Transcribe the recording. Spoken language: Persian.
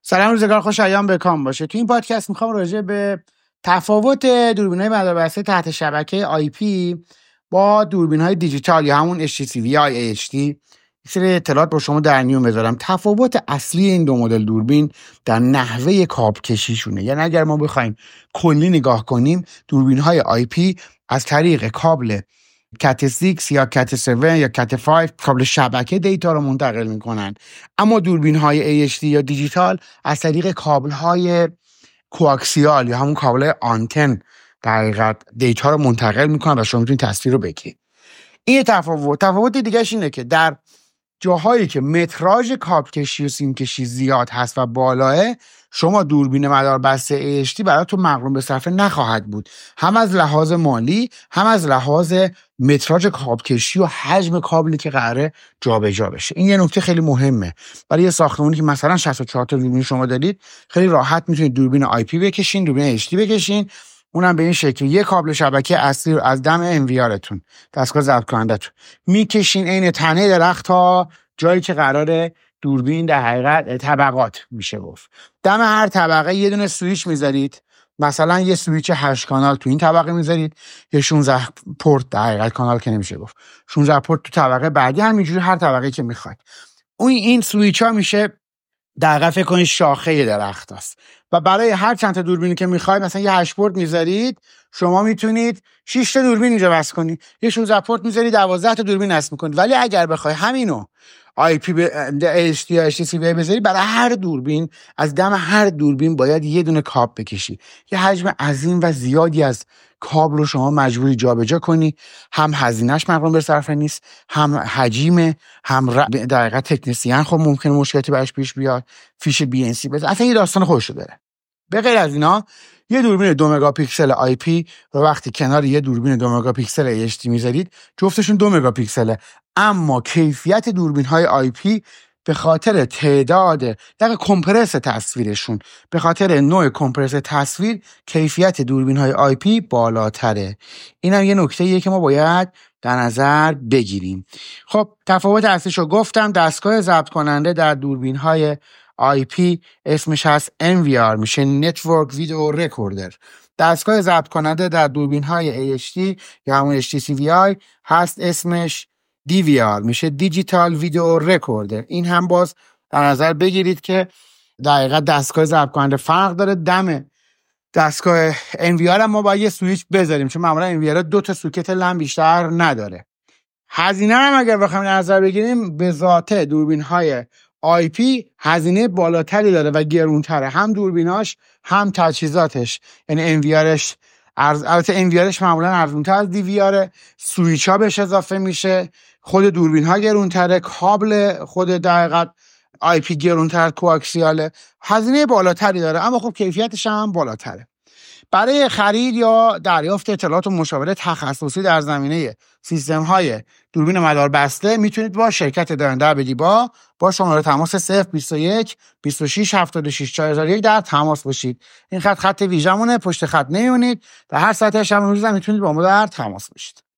سلام، روزگار خوش، ایام بکام باشه. تو این پادکست میخوام راجع به تفاوت دوربین‌های مداربسته تحت شبکه IP با دوربین‌های دیجیتال یا همون HTC VI HD یک سری اطلاعات با شما در میون بذارم. تفاوت اصلی این دو مدل دوربین در نحوه کابل کشیشونه. یعنی اگر ما بخوایم کلی نگاه کنیم، دوربین‌های IP از طریق کابل کت 6 یا کت 7 یا کت 5 کابل شبکه دیتا رو منتقل میکنن، اما دوربین های HD یا دیجیتال از طریق کابل های کوآکسیال یا همون کابل آنتن در حقیقت دیتا رو منتقل میکنن و شما میتونید تصویر رو بگیرید. این تفاوت دیگه‌ش اینه که در جاهایی که متراژ کابل کشی و سیم کشی زیاد هست و بالاه، شما دوربین مداربسته HD براتون مقرون به صرفه نخواهد بود، هم از لحاظ مالی هم از لحاظ متراژ کابل کشی و حجم کابلی که قراره جابجا بشه. این یه نکته خیلی مهمه برای یه ساختمانی که مثلا 64 تا دوربین شما دارید. خیلی راحت میتونید دوربین IP بکشین، دوربین HD بکشین، اونم به این شکل یک کابل شبکه اصلی رو از دم NVR-تون، دستگاه ضبط کنندتون، میکشین عین تنه درخت تا جایی که قراره دوربین در حقیقت طبقات میشه گفت. دم هر طبقه یه دونه سویچ میذارید، مثلا یه سویچ 8 کانال تو این طبقه میذارید، یه 16 پورت در حقیقت کانال که نمیشه گفت، 16 پورت تو طبقه بعدی، همینجوری هر طبقه که میخواید. این سویچ ها میشه در واقع فکر کنید شاخه درخت است و برای هر چند تا دوربینی که میخواید، مثلا یه 8 پورت میذارید، شما میتونید 6 تا دوربین اینجا وصل کنید، یه 16 پورت میذارید 12 تا دوربین نصب میکنید. ولی اگر بخوای همینو IP به HD یا HTC VI بذاری، برای هر دوربین از دم هر دوربین باید یه دونه کابل بکشی. یه حجم عظیم و زیادی از کابل رو شما مجبوری جابجا کنی. هم هزینه‌اش مقرون به صرفه نیست، هم حجم، هم در حقیقت تکنسین خب ممکنه مشکلاتی براش پیش بیاد، فیش BNC بزنه، اصلا یه داستان خودش رو داره. به غیر از اینا، یه دوربین 2 مگاپیکسل IP رو وقتی کنار یه دوربین 2 مگاپیکسل HD میذارید، جفتشون 2 مگاپیکسله، اما کیفیت دوربین‌های IP به خاطر تعداد در کمپرس تصویرشون، به خاطر نوع کمپرس تصویر، کیفیت دوربین‌های IP بالاتره. این هم یه نکته‌ایه که ما باید در نظر بگیریم. خب تفاوت اصلیشو گفتم. دستگاه ضبط کننده در دوربین‌های IP اسمش هست NVR، میشه Network Video Recorder. دستگاه ضبط کننده در دوربین‌های HD یا همون HTC VI هست اسمش DVR، میشه Digital Video Recorder. این هم باز در نظر بگیرید که در حقیقت دستگاه ضبط کننده فرق داره. دم دستگاه NVR هم ما باید یه سویچ بذاریم، چون معمولا NVR 2 تا سوکت لم بیشتر نداره. هزینه هم اگر بخوایم در نظر بگیریم، به ذات دوربین‌های IP هزینه بالاتری داره و گرونتره، هم دوربیناش هم تجهیزاتش. یعنی NVRش البته NVRش معمولا ارزونتر از DVR، سویچ ها بهش اضافه میشه، خود دوربین ها گرونتره، کابل خود دقیقاً IP گرونتر، کوآکسیاله، هزینه بالاتری داره، اما خب کیفیتش هم بالاتره. برای خرید یا دریافت اطلاعات و مشاوره تخصصی در زمینه سیستم های دوربین مداربسته میتونید با شرکت دارنده ابدیبا با شماره تماس 021 26 76 4001 در تماس باشید. این خط ویژمونه، پشت خط نمیمونید، در هر ساعت شب روز میتونید با ما در تماس باشید.